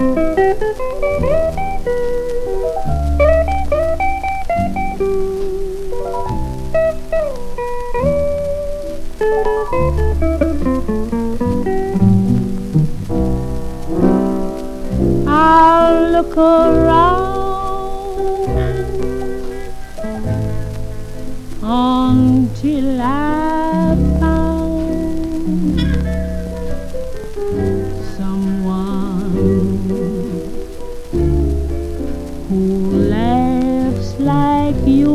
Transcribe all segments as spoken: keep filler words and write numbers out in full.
I'll look around until I found someone who laughs like you.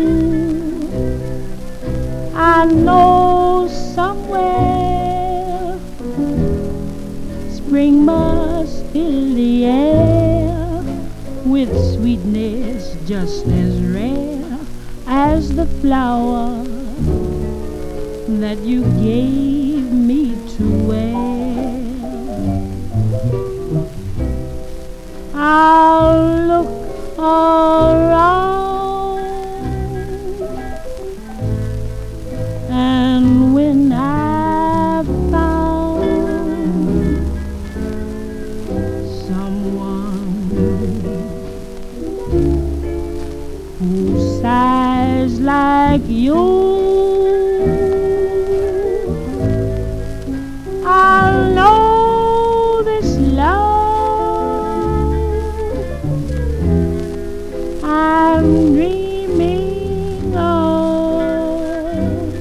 I know somewhere spring must fill the air with sweetness just as rare as the flower that you gave me to wear. I'll look around, and when I've found someone who sighs like you, I'll know this love I'm dreaming of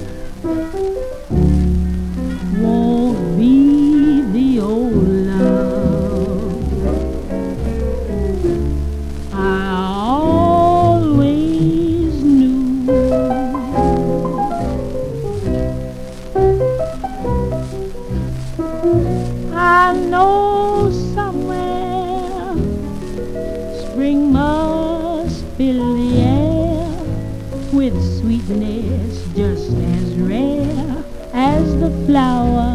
won't be the old love I always knew. I know somewhere spring must fill the air with sweetness just as rare as the flower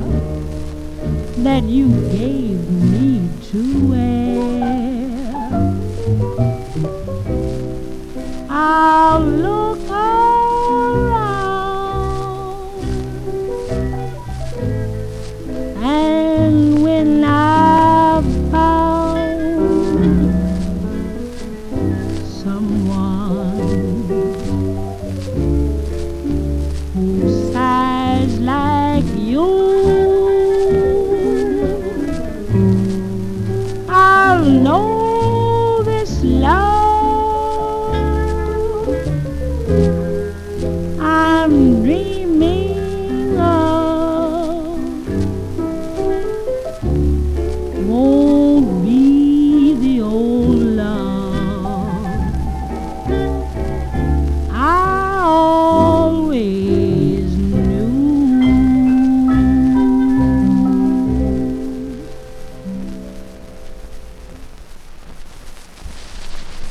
that you gave me to wear. I'll look around, and when I've found someone who sighs like you, I'll know this love I'm dreaming of won't